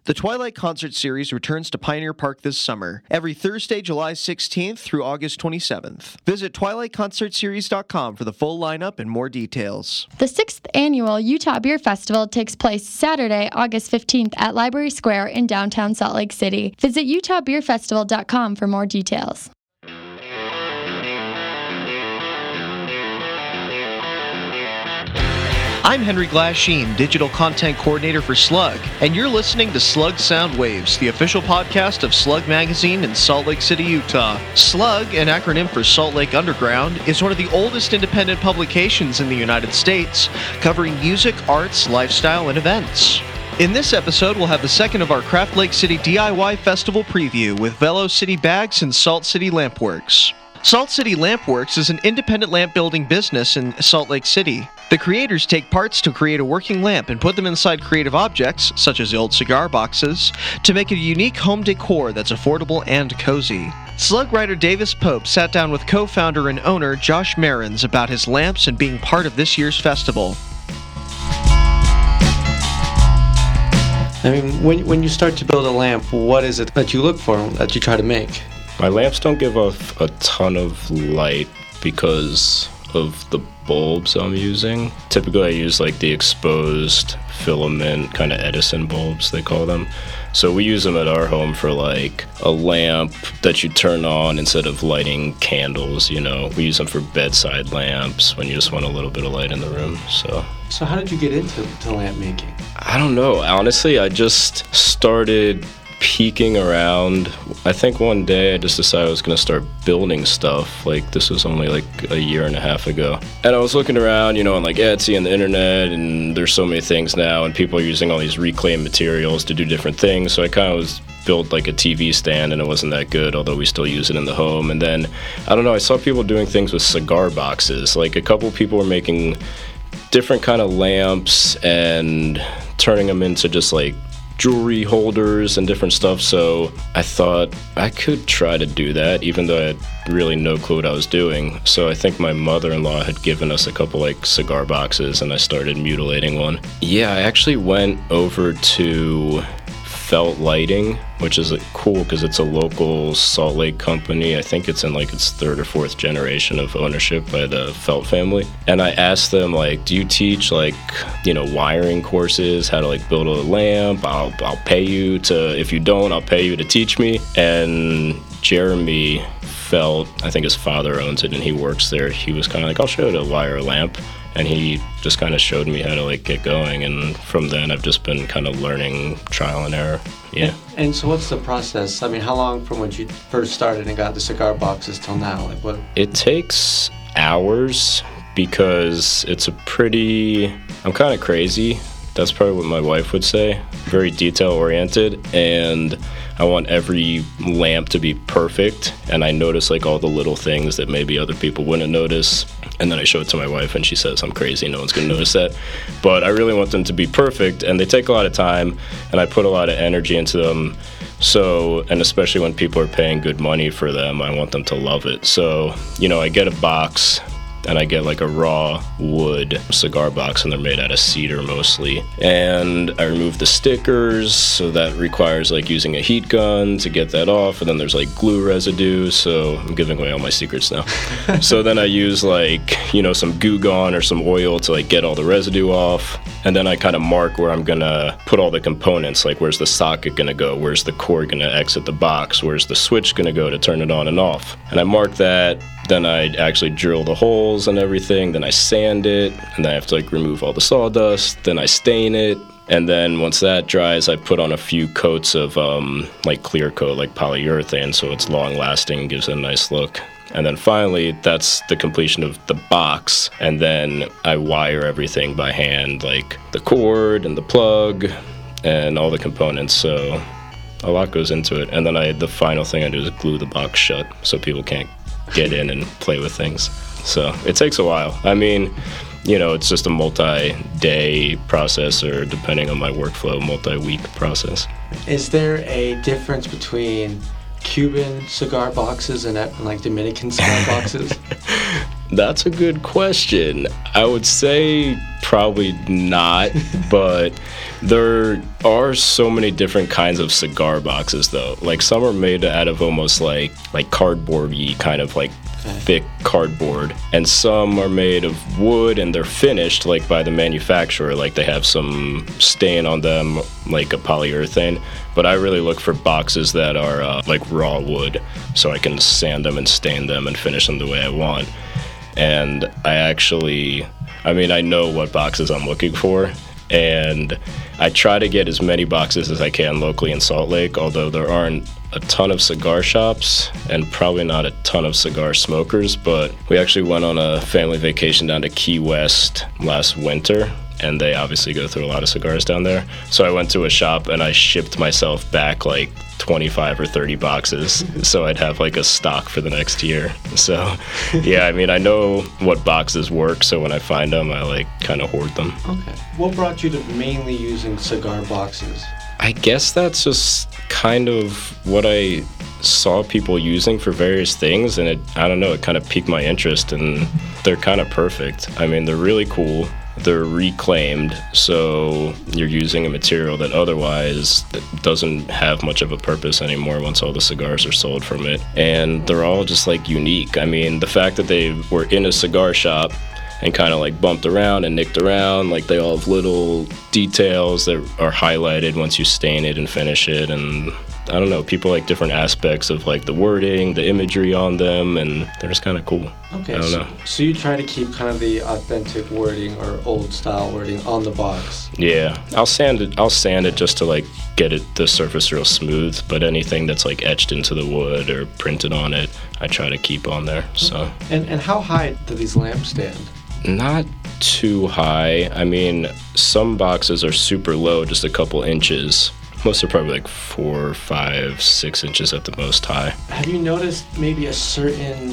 The Twilight Concert Series returns to Pioneer Park this summer, every Thursday, July 16th through August 27th. Visit twilightconcertseries.com for the full lineup and more details. The 6th annual Utah Beer Festival takes place Saturday, August 15th at Library Square in downtown Salt Lake City. Visit utahbeerfestival.com for more details. I'm Henry Glasheen, Digital Content Coordinator for Slug, and you're listening to Slug Sound Waves, the official podcast of Slug Magazine in Salt Lake City, Utah. Slug, an acronym for Salt Lake Underground, is one of the oldest independent publications in the United States, covering music, arts, lifestyle, and events. In this episode, we'll have the second of our Craft Lake City DIY Festival preview with Velo City Bags and Salt City Lampworks. Salt City Lampworks is an independent lamp building business in Salt Lake City. The creators take parts to create a working lamp and put them inside creative objects, such as old cigar boxes, to make a unique home decor that's affordable and cozy. Slug writer Davis Pope sat down with co-founder and owner Josh Marins about his lamps and being part of this year's festival. I mean, when you start to build a lamp, what is it that you look for, that you try to make? My lamps don't give off a ton of light because of the bulbs I'm using. Typically I use like the exposed filament kind of Edison bulbs, they call them. So we use them at our home for like a lamp that you turn on instead of lighting candles, you know. We use them for bedside lamps when you just want a little bit of light in the room. So how did you get into lamp making? I don't know. Honestly, I just started peeking around. I think one day I just decided I was going to start building stuff. Like, this was only like a year and a half ago. And I was looking around, you know, on like Etsy and the internet, and there's so many things now, and people are using all these reclaimed materials to do different things. So I kind of built like a TV stand, and it wasn't that good, although we still use it in the home. And then, I don't know, I saw people doing things with cigar boxes. Like, a couple people were making different kind of lamps and turning them into just like jewelry holders and different stuff. So I thought I could try to do that, even though I had really no clue what I was doing. So I think my mother-in-law had given us a couple like cigar boxes, and I started mutilating one. Yeah, I actually went over to Felt Lighting, which is cool because it's a local Salt Lake company. I think it's in like its third or fourth generation of ownership by the Felt family. And I asked them, like, do you teach like, you know, wiring courses, how to like build a lamp? I'll pay you to, if you don't, I'll pay you to teach me. And Jeremy Felt, I think his father owns it and he works there. He was kind of like, I'll show you how to wire a lamp. And he just kind of showed me how to like get going, and from then I've just been kind of learning trial and error. Yeah. And so what's the process? I mean, how long from when you first started and got the cigar boxes till now? Like, what? It takes hours because it's a pretty, I'm kind of crazy. That's probably what my wife would say. Very detail oriented, and I want every lamp to be perfect, and I notice like all the little things that maybe other people wouldn't notice, and then I show it to my wife and she says I'm crazy, no one's gonna notice that. But I really want them to be perfect, and they take a lot of time, and I put a lot of energy into them. So, and especially when people are paying good money for them, I want them to love it. So, you know, I get a box, and I get like a raw wood cigar box, and they're made out of cedar mostly. And I remove the stickers, so that requires like using a heat gun to get that off, and then there's like glue residue, so I'm giving away all my secrets now. So then I use like, you know, some Goo Gone or some oil to like get all the residue off, and then I kind of mark where I'm gonna put all the components, like where's the socket gonna go, where's the cord gonna exit the box, where's the switch gonna go to turn it on and off. And I mark that. Then I actually drill the holes and everything, then I sand it, and then I have to like remove all the sawdust, then I stain it, and then once that dries, I put on a few coats of like clear coat, like polyurethane, so it's long lasting and gives it a nice look. And then finally, that's the completion of the box, and then I wire everything by hand, like the cord and the plug and all the components, so a lot goes into it. And then the final thing I do is glue the box shut so people can't get in and play with things. So it takes a while. I mean, you know, it's just a multi-day process, or depending on my workflow, multi-week process. Is there a difference between Cuban cigar boxes and like Dominican cigar boxes? That's a good question. I would say probably not, but there are so many different kinds of cigar boxes though. Like some are made out of almost like cardboard-y kind of like thick cardboard, and some are made of wood and they're finished like by the manufacturer, like they have some stain on them like a polyurethane. But I really look for boxes that are like raw wood, so I can sand them and stain them and finish them the way I want. And I know what boxes I'm looking for, and I try to get as many boxes as I can locally in Salt Lake, although there aren't a ton of cigar shops and probably not a ton of cigar smokers. But we actually went on a family vacation down to Key West last winter, and they obviously go through a lot of cigars down there. So I went to a shop and I shipped myself back like 25 or 30 boxes so I'd have like a stock for the next year. So yeah, I know what boxes work, so when I find them I like kind of hoard them. Okay. What brought you to mainly using cigar boxes? I guess that's just kind of what I saw people using for various things, and it kind of piqued my interest, and they're kind of perfect. They're really cool. They're reclaimed, so you're using a material that otherwise doesn't have much of a purpose anymore once all the cigars are sold from it. And they're all just like unique. The fact that they were in a cigar shop and kind of like bumped around and nicked around, like they all have little details that are highlighted once you stain it and finish it. And I don't know, people like different aspects of like the wording, the imagery on them, and they're just kind of cool. Okay, I don't know. So you try to keep kind of the authentic wording or old style wording on the box. Yeah, I'll sand it just to like get the surface real smooth, but anything that's like etched into the wood or printed on it, I try to keep on there. So. And how high do these lamps stand? Not too high. Some boxes are super low, just a couple inches. Most are probably like 4, 5, 6 inches at the most high. Have you noticed maybe a certain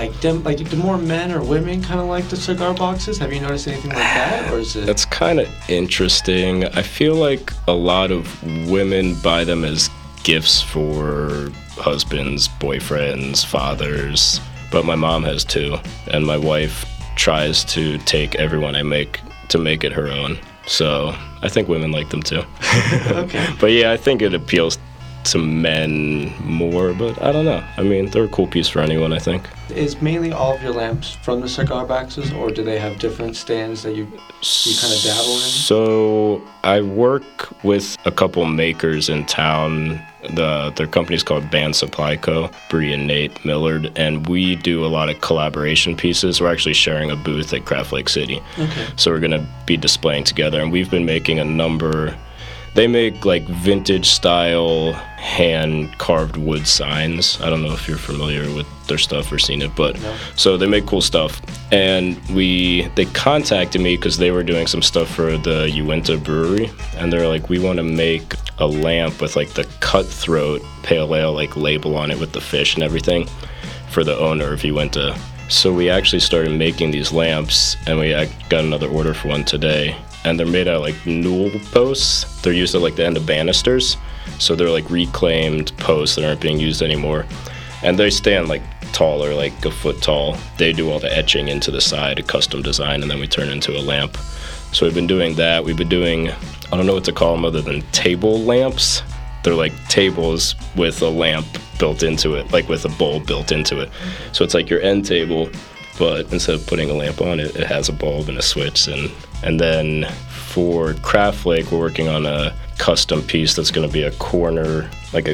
do more men or women kind of like the cigar boxes? Have you noticed anything like that, or is it? That's kind of interesting. I feel like a lot of women buy them as gifts for husbands, boyfriends, fathers. But my mom has too, and my wife tries to take everyone I make to make it her own. So I think women like them too. Okay. But yeah, I think it appeals to men more, but I don't know. They're a cool piece for anyone, I think. Is mainly all of your lamps from the cigar boxes, or do they have different stands that you kind of dabble in? So I work with a couple makers in town. Their company's called Band Supply Co., Bree and Nate Millard, and we do a lot of collaboration pieces. We're actually sharing a booth at Craft Lake City. Okay. So we're going to be displaying together, and we've been making a number. They make like vintage style hand carved wood signs. I don't know if you're familiar with their stuff or seen it, but no. So they make cool stuff. And they contacted me because they were doing some stuff for the Uinta Brewery, and they're like, we want to make a lamp with like the Cutthroat Pale Ale like label on it with the fish and everything for the owner of Uinta. So we actually started making these lamps, and we got another order for one today. And they're made out of like newel posts. They're used at like the end of banisters. So they're like reclaimed posts that aren't being used anymore. And they stand like taller, like a foot tall. They do all the etching into the side, a custom design, and then we turn it into a lamp. So we've been doing that. We've been doing, I don't know what to call them other than table lamps. They're like tables with a lamp built into it, like with a bulb built into it. So it's like your end table, but instead of putting a lamp on it, it has a bulb and a switch. And then for Craft Lake, we're working on a custom piece that's going to be a corner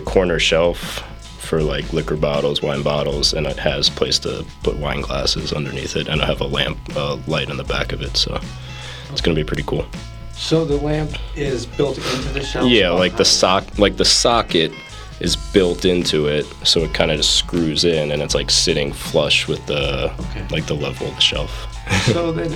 shelf for like liquor bottles, wine bottles, and it has a place to put wine glasses underneath it, and I have a light in the back of it, so it's going to be pretty cool. So the lamp is built into the shelf? Yeah, the socket is built into it, so it kind of just screws in, and it's like sitting flush with the level of the shelf. So then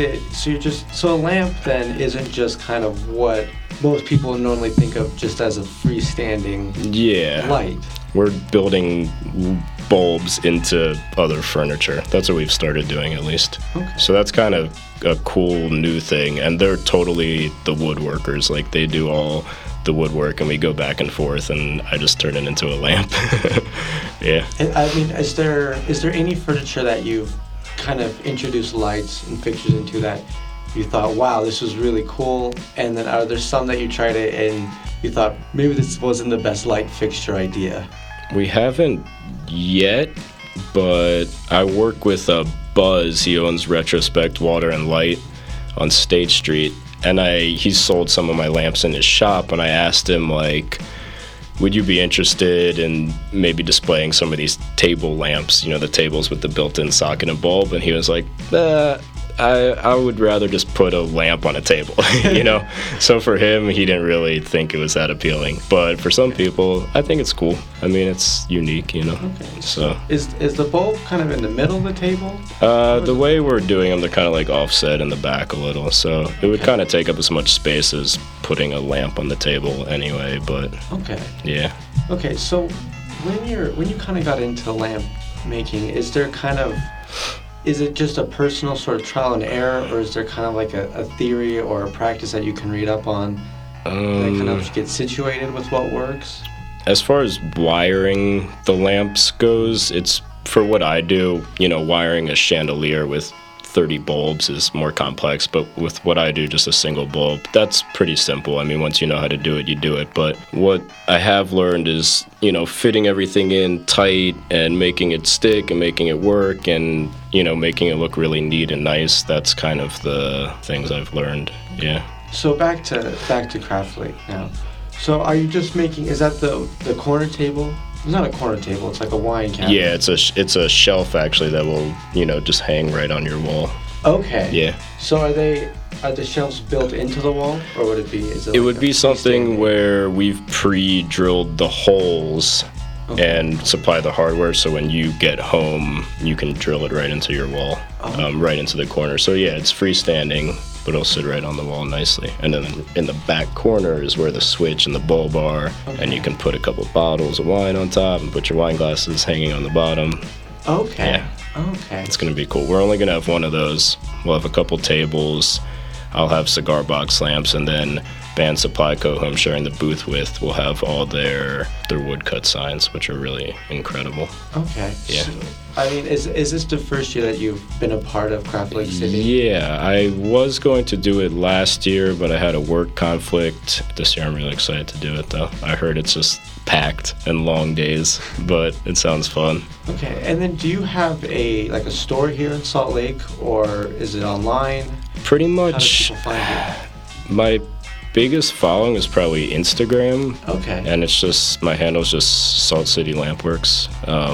so a lamp then isn't just kind of what most people normally think of just as a freestanding light. We're building bulbs into other furniture. That's what we've started doing, at least. Okay. So that's kind of a cool new thing, and they're totally the woodworkers. Like, they do all the woodwork, and we go back and forth, and I just turn it into a lamp. Yeah. And, is there any furniture that you've kind of introduced lights and fixtures into that you thought, wow, this was really cool? And then are there some that you tried it and you thought, maybe this wasn't the best light fixture idea? We haven't yet, but I work with Buzz. He owns Retrospect Water and Light on State Street. And he sold some of my lamps in his shop, and I asked him, like, would you be interested in maybe displaying some of these table lamps, you know, the tables with the built-in socket and bulb? And he was like, I would rather just put a lamp on a table, you know? So for him, he didn't really think it was that appealing. But for some people, I think it's cool. I mean, it's unique, you know? Okay. So Is the bulb kind of in the middle of the table? The way we're doing them, they're kind of like offset in the back a little. So it would kind of take up as much space as putting a lamp on the table anyway, but Okay. yeah. Okay, so when you kind of got into lamp making, is it just a personal sort of trial and error, or is there kind of like a theory or a practice that you can read up on that kind of helps you get situated with what works? As far as wiring the lamps goes, it's for what I do, you know, wiring a chandelier with 30 bulbs is more complex, but with what I do, just a single bulb, that's pretty simple. I mean, once you know how to do it, you do it. But what I have learned is, you know, fitting everything in tight and making it stick and making it work and, you know, making it look really neat and nice. That's kind of the things I've learned. Yeah. So back to Craftly now. So are you just making, is that the corner table? It's not a corner table, it's like a wine cabinet. Yeah, it's a shelf actually that will, you know, just hang right on your wall. Okay. Yeah. So are the shelves built into the wall, or would it be? It would be something where we've pre-drilled the holes and supply the hardware, so when you get home, you can drill it right into your wall, right into the corner. So yeah, it's freestanding, but it'll sit right on the wall nicely. And then in the back corner is where the switch and the bulb are, and you can put a couple bottles of wine on top and put your wine glasses hanging on the bottom. Okay. Yeah. Okay. It's gonna be cool. We're only gonna have one of those. We'll have a couple tables. I'll have cigar box lamps, and then Band Supply Co., who I'm sharing the booth with, will have all their woodcut signs, which are really incredible. Okay. Yeah. So, I mean, is this the first year that you've been a part of Craft Lake City? Yeah, I was going to do it last year, but I had a work conflict. This year I'm really excited to do it, though. I heard it's just packed and long days, but it sounds fun. Okay, and then do you have a store here in Salt Lake, or is it online? Pretty How do much. people find you? My biggest following is probably Instagram. Okay. And it's just, my handle's just Salt City Lampworks.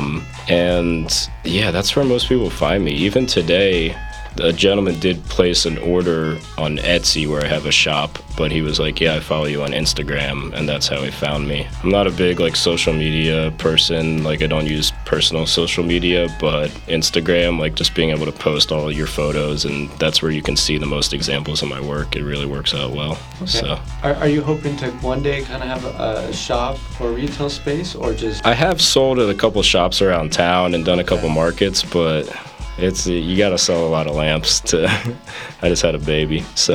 And yeah, that's where most people find me. Even today, a gentleman did place an order on Etsy where I have a shop, but he was like, yeah, I follow you on Instagram, and that's how he found me. I'm not a big social media person, I don't use personal social media, but Instagram, just being able to post all your photos, and that's where you can see the most examples of my work. It really works out well. Okay. So Are you hoping to one day kind of have a shop or retail space, or just... I have sold at a couple shops around town and done a couple markets, but you gotta sell a lot of lamps to. I just had a baby, so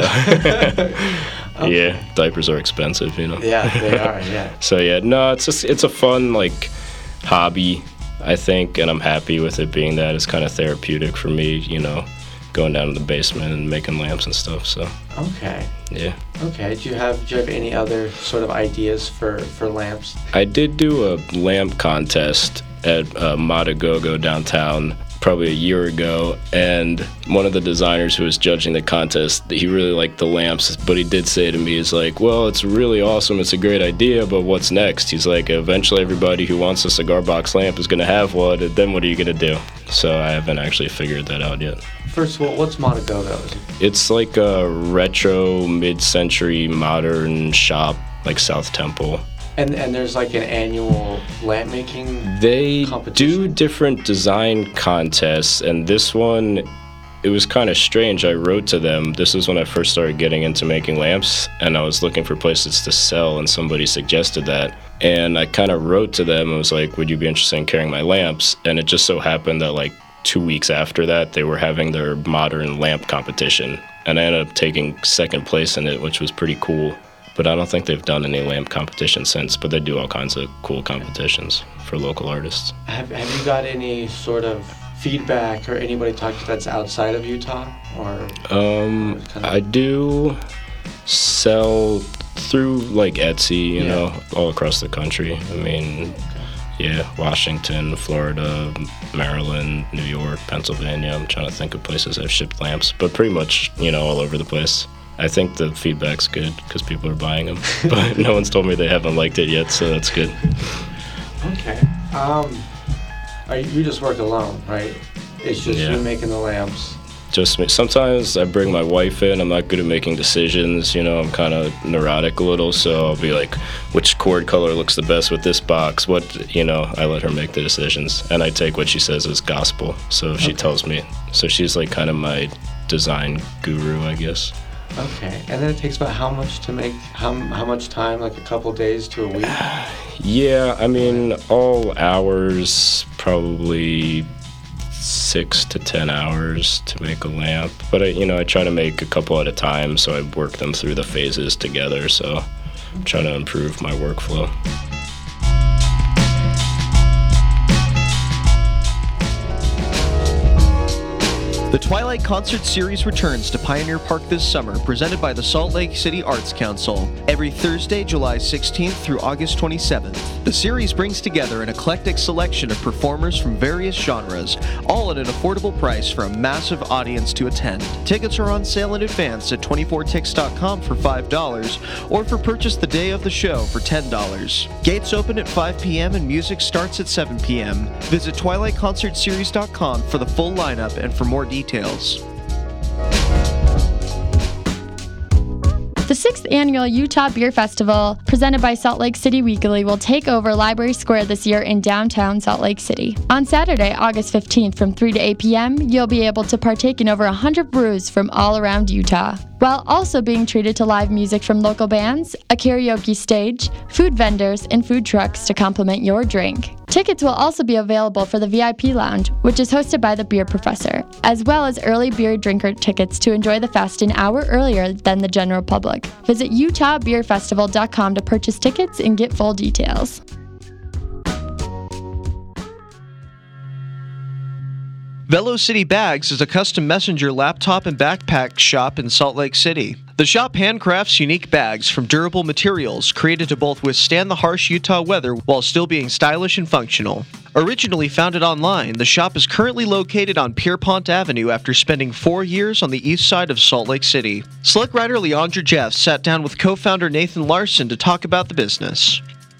yeah, diapers are expensive, Yeah, they are. Yeah. So yeah, no, it's a fun hobby, I think, and I'm happy with it being that. It's kind of therapeutic for me, going down to the basement and making lamps and stuff. So Okay. yeah. Okay. Do you have any other sort of ideas for lamps? I did do a lamp contest at Matagogo downtown probably a year ago, and one of the designers who was judging the contest, he really liked the lamps, but he did say to me, he's like, well, it's really awesome, it's a great idea, but what's next? He's like, eventually everybody who wants a cigar box lamp is going to have one, and then what are you going to do? So I haven't actually figured that out yet. First of all, what's Matagogo? It's like a retro mid-century modern shop, like South Temple. And there's an annual lamp making They competition? do different design contests, and this one, it was kind of strange. I wrote to them. This is when I first started getting into making lamps, and I was looking for places to sell, and somebody suggested that. And I kind of wrote to them and was like, would you be interested in carrying my lamps? And it just so happened that 2 weeks after that, they were having their modern lamp competition, and I ended up taking second place in it, which was pretty cool. But I don't think they've done any lamp competition since, but they do all kinds of cool competitions for local artists. Have you got any sort of feedback or anybody talk to that's outside of Utah? Or I do sell through like Etsy, you know, all across the country. I mean, yeah, Washington, Florida, Maryland, New York, Pennsylvania. I'm trying to think of places I've shipped lamps, but pretty much, you know, all over the place. I think the feedback's good because people are buying them, but no one's told me they haven't liked it yet, so that's good. Okay. You just work alone, right? It's just you making the lamps. Just me. Sometimes I bring my wife in. I'm not good at making decisions. You know, I'm kind of neurotic a little, so I'll be like, which cord color looks the best with this box? What, you know, I let her make the decisions, and I take what she says as gospel. So if she tells me, so she's like kind of my design guru, I guess. Okay, and then it takes about how much to make, how much time, like a couple days to a week? Yeah, I mean, all hours, probably 6 to 10 hours to make a lamp. But, I try to make a couple at a time, so I work them through the phases together, so I'm trying to improve my workflow. The Twilight Concert Series returns to Pioneer Park this summer, presented by the Salt Lake City Arts Council, every Thursday, July 16th through August 27th. The series brings together an eclectic selection of performers from various genres, all at an affordable price for a massive audience to attend. Tickets are on sale in advance at 24tix.com for $5, or for purchase the day of the show for $10. Gates open at 5 p.m. and music starts at 7 p.m. Visit twilightconcertseries.com for the full lineup and for more details. The 6th annual Utah Beer Festival, presented by Salt Lake City Weekly, will take over Library Square this year in downtown Salt Lake City. On Saturday, August 15th from 3 to 8 p.m., you'll be able to partake in over 100 brews from all around Utah, while also being treated to live music from local bands, a karaoke stage, food vendors, and food trucks to complement your drink. Tickets will also be available for the VIP Lounge, which is hosted by the Beer Professor, as well as early beer drinker tickets to enjoy the fest an hour earlier than the general public. Visit utahbeerfestival.com to purchase tickets and get full details. Velocity Bags is a custom messenger laptop and backpack shop in Salt Lake City. The shop handcrafts unique bags from durable materials created to both withstand the harsh Utah weather while still being stylish and functional. Originally founded online, the shop is currently located on Pierpont Avenue after spending 4 years on the east side of Salt Lake City. Slick Rider Leandra Jeff sat down with co-founder Nathan Larson to talk about the business.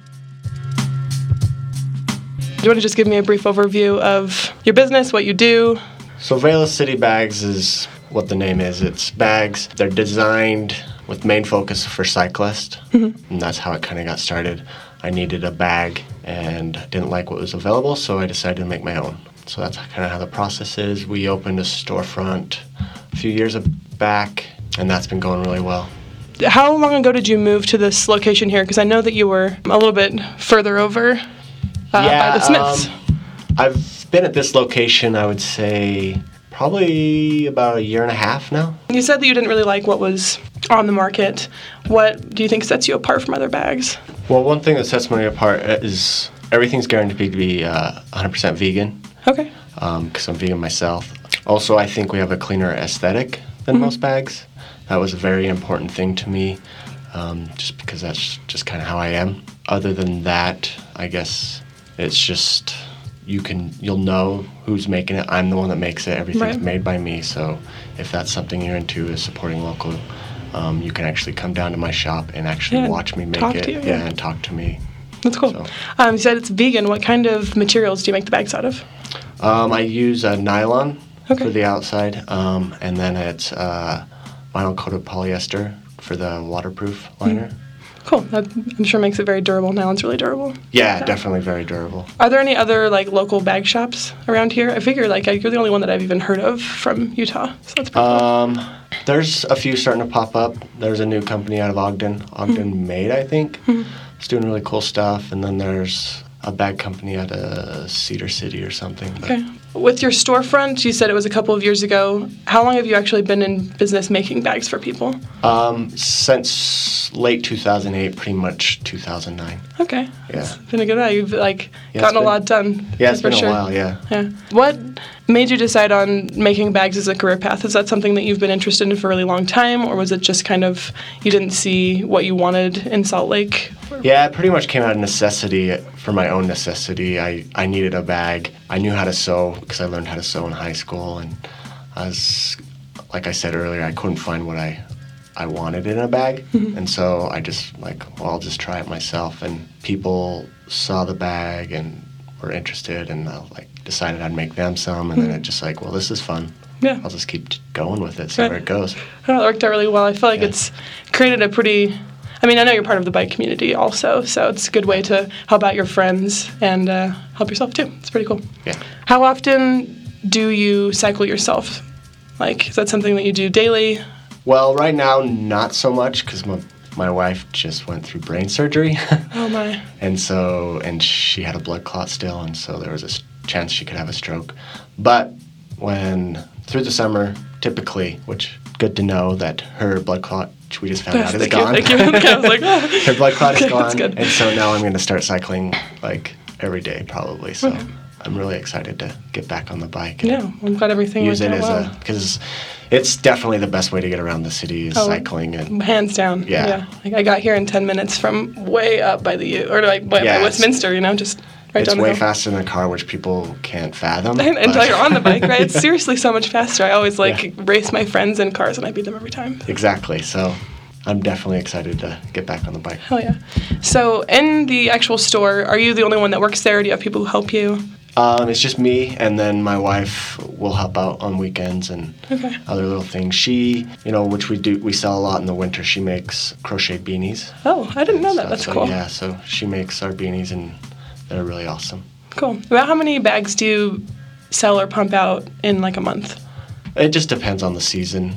Do you want to just give me a brief overview of your business, what you do? So Velocity Bags is what the name is. It's bags. They're designed with main focus for cyclists, and that's how it kind of got started. I needed a bag and didn't like what was available, so I decided to make my own. So that's kind of how the process is. We opened a storefront a few years back, and that's been going really well. How long ago did you move to this location here? Because I know that you were a little bit further over by the Smiths. I've been at this location, I would say, probably about 1.5 years now. You said that you didn't really like what was on the market. What do you think sets you apart from other bags? Well, one thing that sets me apart is everything's guaranteed to be 100% vegan. Okay. Because I'm vegan myself. Also, I think we have a cleaner aesthetic than most bags. That was a very important thing to me, just because that's just kind of how I am. Other than that, I guess it's just you'll know who's making it. I'm the one that makes it. Everything's made by me. So if that's something you're into, is supporting local, you can actually come down to my shop and actually watch me make it. And talk to me. That's cool. So. You said it's vegan. What kind of materials do you make the bags out of? I use nylon for the outside, and then it's vinyl coated polyester for the waterproof liner. Cool. That, I'm sure makes it very durable. Nylon's really durable. Yeah, definitely very durable. Are there any other local bag shops around here? I figure you're the only one that I've even heard of from Utah. So that's pretty cool. There's a few starting to pop up. There's a new company out of Ogden Made, I think. It's doing really cool stuff. And then there's a bag company out of Cedar City or something. But. Okay. with your storefront, you said it was a couple of years ago. How long have you actually been in business making bags for people? Since late 2008, pretty much 2009. Okay. Yeah. It's been a good while. You've gotten it's a been- lot done. Yeah, it's for been sure. a while, yeah. Yeah. What made you decide on making bags as a career path? Is that something that you've been interested in for a really long time, or was it just kind of you didn't see what you wanted in Salt Lake? Yeah, it pretty much came out of necessity, for my own necessity. I needed a bag. I knew how to sew because I learned how to sew in high school, and like I said earlier, I couldn't find what I wanted in a bag. And so I just I'll just try it myself. And people saw the bag and were interested, and decided I'd make them some, and then it just well, this is fun. Yeah. I'll just keep going with it, see where it goes. Oh, it worked out really well. I feel like Yeah. it's created a pretty... I mean, I know you're part of the bike community also, so it's a good way to help out your friends and help yourself too. It's pretty cool. Yeah. How often do you cycle yourself? Is that something that you do daily? Well, right now, not so much, because my wife just went through brain surgery. Oh my. And she had a blood clot still, and so there was a chance she could have a stroke. But through the summer, typically, which good to know that her blood clot, which we just found out, is gone. Thank you. Okay, I was like, oh. Her blood clot is Okay, that's gone, good. and so now I'm going to start cycling every day probably. So I'm really excited to get back on the bike and Yeah, I'm glad everything use it went as out well. because it's definitely the best way to get around the city is cycling. And Hands down. Yeah. I got here in 10 minutes from way up by the U, or by Yeah, Westminster, just right it's down the way hill. faster in the car, which people can't fathom. Until but- you're on the bike, right? It's seriously so much faster. I always race my friends in cars, and I beat them every time. Exactly. So I'm definitely excited to get back on the bike. Hell yeah. So in the actual store, are you the only one that works there, or do you have people who help you? It's just me, and then my wife will help out on weekends and other little things. She, which we sell a lot in the winter, she makes crochet beanies. Oh, I didn't know that. So- That's so, cool. Yeah, so she makes our beanies, and they're really awesome. Cool. About how many bags do you sell or pump out in a month? It just depends on the season.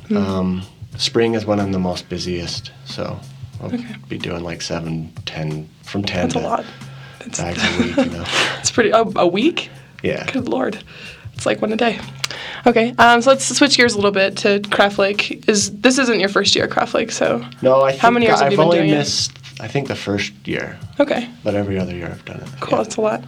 Spring is when I'm the most busiest, so I'll be doing 7, 10, from 10 That's to a lot. bags a week, It's pretty. A week? Yeah. Good lord. It's like one a day. Okay, so let's switch gears a little bit to Craft Lake. This isn't your first year at Craft Lake, so No, I think how many years have I've you been only doing missed, I think, the first year, it? Okay, but every other year I've done it. cool. Yeah. That's a lot.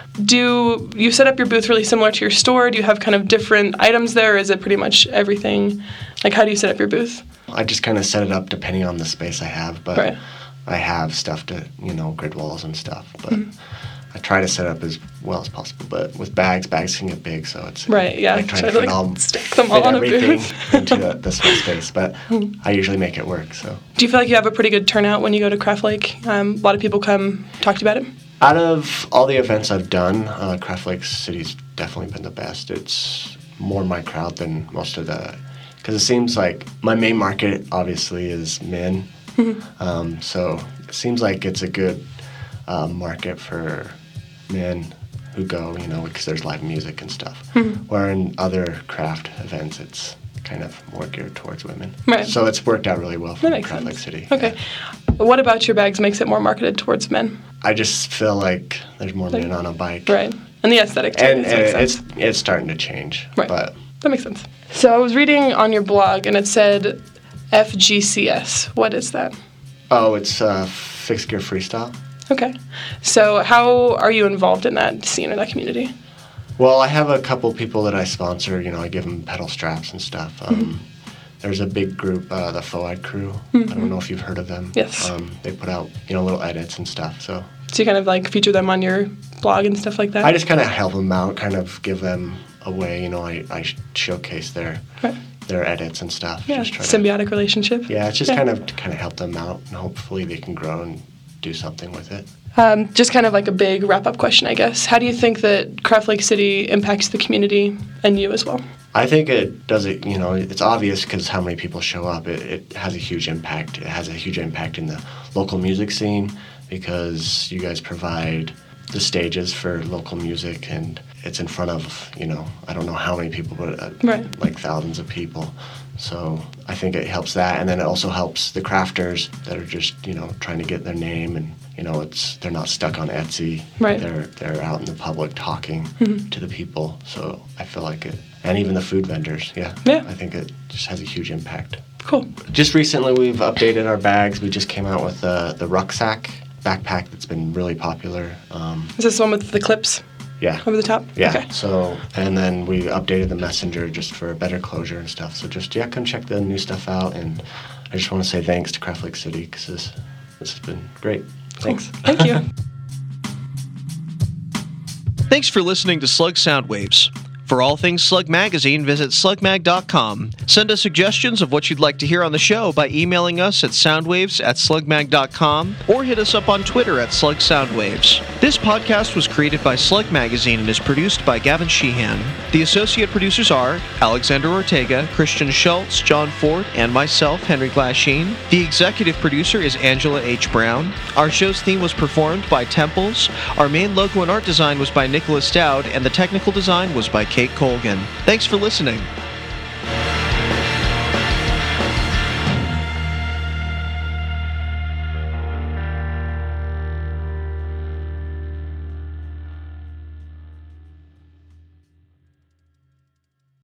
Do you set up your booth really similar to your store? Do you have kind of different items there? Or is it pretty much everything? How do you set up your booth? I just kind of set it up depending on the space I have, but Right. I have stuff to, grid walls and stuff, but I try to set up as well as possible. But with bags can get big, so it's Right, yeah. like trying Try to to, stack them all on a everything booth. into the small space. But I usually make it work. So Do you feel like you have a pretty good turnout when you go to Craft Lake? A lot of people come talk to you about it? out of all the events I've done, Craft Lake City's definitely been the best. It's more my crowd than most of the, because it seems like my main market obviously is men. So it seems like it's a good market for men who go, because there's live music and stuff. Where in other craft events, it's kind of more geared towards women. Right. So it's worked out really well for That makes Craft Lake sense. City. Okay. Yeah. What about your bags makes it more marketed towards men? I just feel like there's more men on a bike. Right. And the aesthetic too. And makes sense. it's starting to change. Right. But That makes sense. So I was reading on your blog and it said FGCS. What is that? it's Fixed Gear Freestyle. Okay. So how are you involved in that scene or that community? Well, I have a couple people that I sponsor. I give them pedal straps and stuff. There's a big group, the FOID crew. I don't know if you've heard of them. Yes. They put out, little edits and stuff. So So you kind of feature them on your blog and stuff like that? I just kind of help them out, kind of give them a way. I showcase their edits and stuff. Yeah, Just try symbiotic relationship. Yeah, it's just kind of help them out, and hopefully they can grow and do something with it. Just kind of like a big wrap-up question, I guess. How do you think that Craft Lake City impacts the community and you as well? I think it does it, it's obvious because how many people show up. It has a huge impact. It has a huge impact in the local music scene because you guys provide the stages for local music, and it's in front of, I don't know how many people, but Right. like thousands of people. So I think it helps that, and then it also helps the crafters that are just, trying to get their name, and they're not stuck on Etsy. Right. They're out in the public talking to the people. So I feel like it, and even the food vendors. Yeah. I think it just has a huge impact. Cool. Just recently, we've updated our bags. We just came out with the rucksack backpack that's been really popular. Is this the one with the clips Yeah. over the top? Yeah. Okay. So, and then we updated the messenger just for better closure and stuff. So just, come check the new stuff out. And I just want to say thanks to Craft Lake City, because this has been great. Thanks. Thank you. Thanks for listening to Slug Soundwaves. For all things Slug Magazine, visit slugmag.com. Send us suggestions of what you'd like to hear on the show by emailing us at soundwaves@slugmag.com or hit us up on Twitter at slugsoundwaves. This podcast was created by Slug Magazine and is produced by Gavin Sheehan. The associate producers are Alexander Ortega, Christian Schultz, John Ford, and myself, Henry Glasheen. The executive producer is Angela H. Brown. Our show's theme was performed by Temples. Our main logo and art design was by Nicholas Dowd, and the technical design was by Kate Colgan. Thanks for listening.